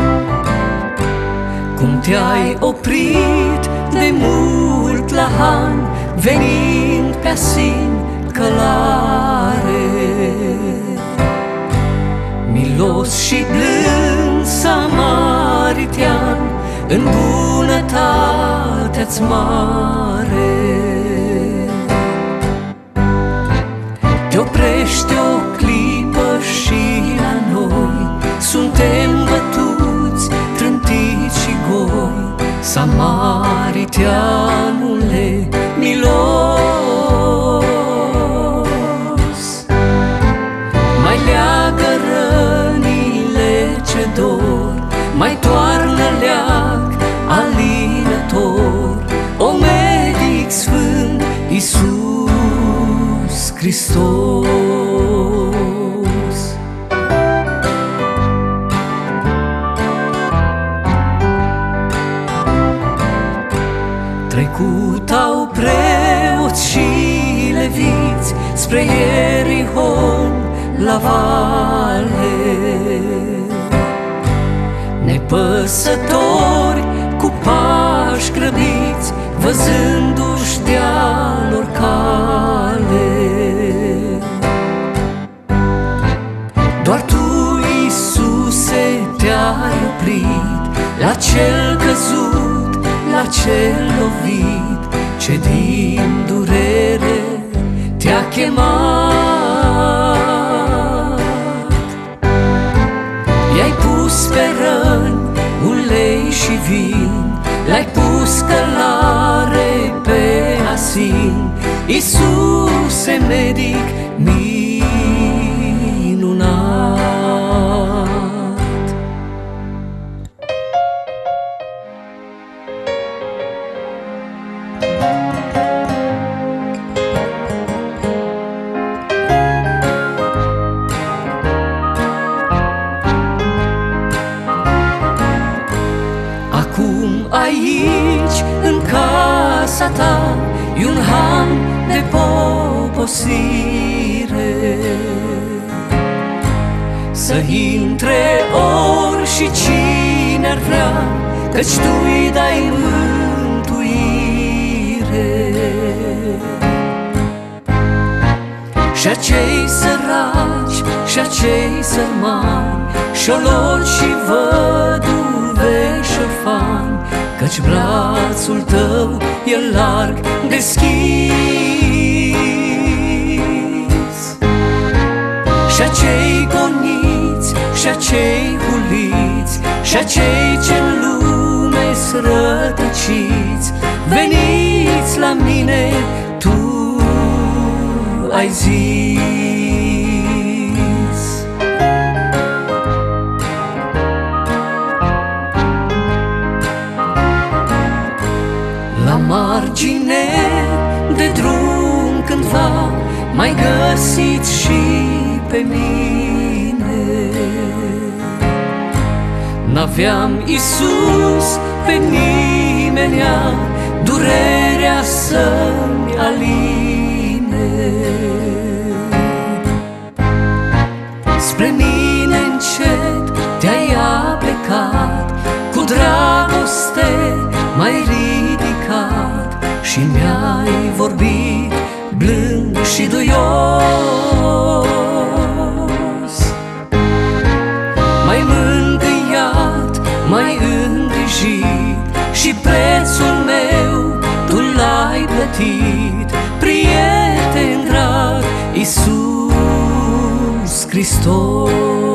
Cum te-ai oprit de mult la Han, venind pe asin călare, milos și blând samaritean, în bunătatea-ți mare. Te oprește o clipă și la noi, suntem bătuți, trântiți și goi. Samariteanule milos, mai leagă rănile ce dor, mai toarnă leac alinător, o medic sfânt Iisus Hristos. Trecutau preoți și leviți spre Ierihon la vale, nepăsători cu pași grăbiți, văzându-și de-a lor cale. Doar Tu, Iisuse, te-ai oprit la cel căzut, la cel lovit, ce din durere te-a chemat. I-ai pus pe răni ulei și vin, l-ai pus călare pe asin, Iisuse medic minunat. Acum aici, în casa Ta, e un han de poposire, să intre ori și cine ar vrea, căci Tu-i dai mântuire. Și acei săraci, și acei sărmani, șoloci și văduve și orfani, căci brațul Tău e larg deschis. Și acei goniți, și acei huliți, și acei ce-n lume-s rătăciți, veniți la mine, Tu ai zis. La margine de drum cândva m-ai găsit și pe mine. N-aveam, Iisus, pe nimenea durerea să-mi aline. Spre mine încet te-ai aplecat, cu dragoste m-ai ridicat și mi-ai vorbit blând și duios. M-ai mângâiat, m-ai îngrijit și prețul meu Tu l-ai plătit, prieten drag, Iisus Hristos.